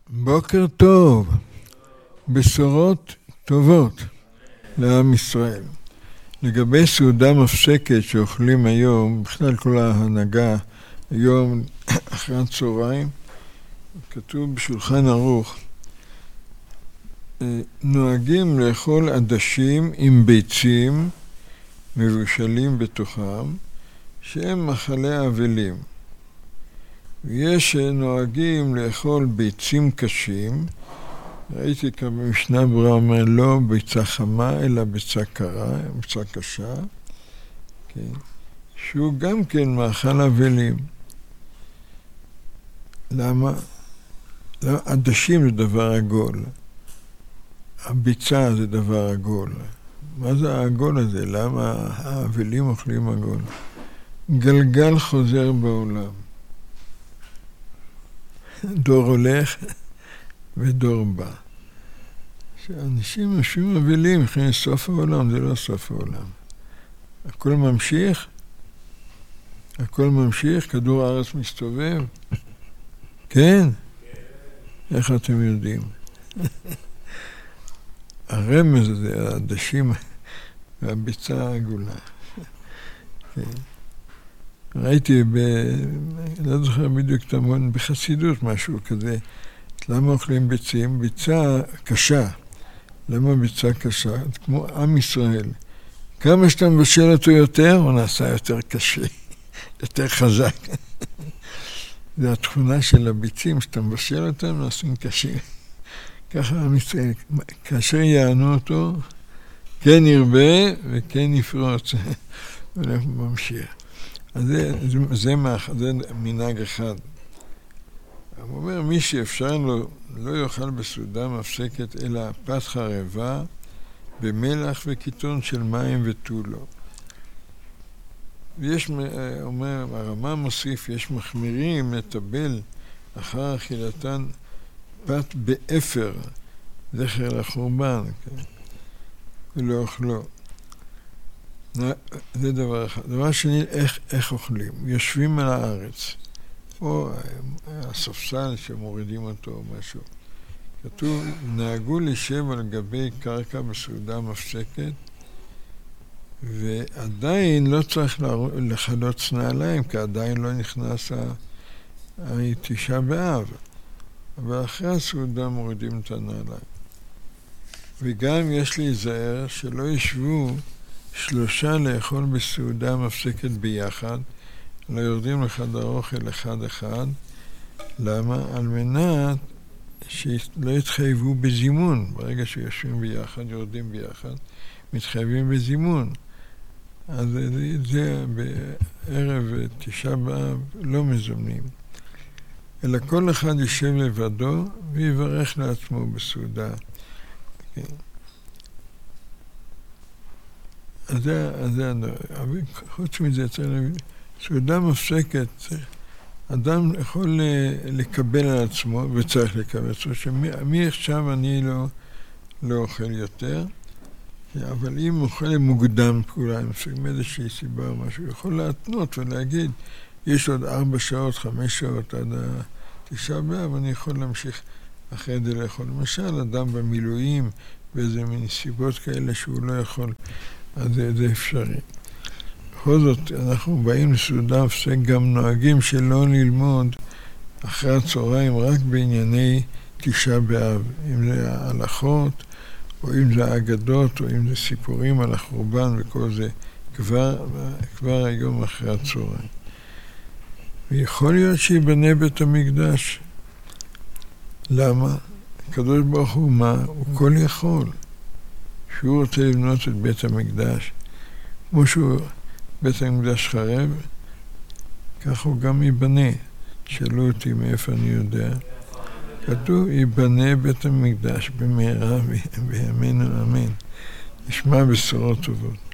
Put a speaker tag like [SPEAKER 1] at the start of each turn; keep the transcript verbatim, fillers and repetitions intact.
[SPEAKER 1] בוקר טוב, בשורות טובות לעם ישראל. לגבי סעודה מפסקת שאוכלים היום, בכלל כל ההנהגה, היום אחרי הצהריים, כתוב בשולחן ערוך, נוהגים לאכול עדשים עם ביצים מבושלים בתוכם, שהם מחלי אבלים. ויש נוהגים לאכול ביצים קשים, ראיתי כאן במשנה ברורה אומר לא ביצה חמה אלא ביצה קרה, ביצה קשה, כן? שהוא גם כן מאכל אבלים. למה? לא, עדשים זה דבר עגול, הביצה זה דבר עגול. מה זה העגול הזה? למה האבלים אוכלים עגול? גלגל חוזר בעולם. דור הולך ודור בא. שאנשים יושבים אבלים, לכן סוף העולם, זה לא סוף העולם. הכל ממשיך, הכל ממשיך, כדור הארץ מסתובב. כן? איך אתם יודעים? הרמז הזה, העדשים והביצה העגולה. כן. ראיתי, ב... לא זוכר בדיוק תמון, בחסידות משהו כזה. למה אוכלים ביצים? ביצה קשה. למה ביצה קשה? כמו עם ישראל. כמה שאתה מבשל אותו יותר, הוא נעשה יותר קשה, יותר חזק. זה התכונה של הביצים, שאתה מבשל אותם, נעשים קשים. ככה עם ישראל, כאשר יענו אותו, כן ירבה וכן יפרוץ. ואנחנו ממשיך. אז זה, זה, זה, זה מנהג אחד. הוא אומר, מי שאפשר לו, לא יאכל בסעודה מפסקת, אלא פת חרבה, במלח וקיטון של מים ותו לא. ויש, אומר, הרמה מוסיף, יש מחמירים לטבל אחר אכילתן פת באפר, זכר לחורבן, כן? ולא אוכלו. זה דבר אחד. דבר שני, איך, איך אוכלים? יושבים על הארץ, או הספסל שמורידים אותו או משהו. כתוב, נהגו לשב על גבי קרקע בסעודה מפסקת, ועדיין לא צריך לחלוץ נעליים, כי עדיין לא נכנס התשעה באב. אבל אחרי הסעודה מורידים את הנעליים. וגם יש להיזהר שלא ישבו שלושה לאכול בסעודה מפסקת ביחד, לא יורדים לחדר אוכל אחד אחד. למה? על מנת שלא יתחייבו בזימון. ברגע שיושבים ביחד, יורדים ביחד, מתחייבים בזימון. אז זה, זה בערב תשעה באב לא מזומנים. אלא כל אחד יישב לבדו ויברך לעצמו בסעודה. כן. אז זה, אז זה, חוץ מזה צריך להבין, סעודה מפסקת, אדם יכול לקבל על עצמו, וצריך לקבל, זאת אומרת, מי עכשיו אני לא, לא אוכל יותר, אבל אם אוכל מוקדם כולה, עם איזושהי סיבה או משהו, יכול להתנות ולהגיד, יש עוד ארבע שעות, חמש שעות עד התשעה באב, אני יכול להמשיך אחרי זה לאכול. למשל, אדם במילואים, באיזה מין סיבות כאלה שהוא לא יכול, אז זה, זה אפשרי. בכל זאת, אנחנו באים לסעודה מפסק, גם נוהגים שלא ללמוד אחרי הצהריים רק בענייני תשעה באב, אם זה ההלכות, או אם זה האגדות, או אם זה סיפורים על החורבן וכל זה, כבר, כבר היום אחרי הצהריים. ויכול להיות שיבנה בית המקדש. למה? הקדוש ברוך הוא מה? הוא כל יכול. שהוא רוצה לבנות את בית המקדש, כמו שהוא בית המקדש חרב, כך הוא גם ייבנה. שאלו אותי מאיפה אני יודע. כתוב, ייבנה בית המקדש במהרה בימינו אמן. נשמע בשורות טובות.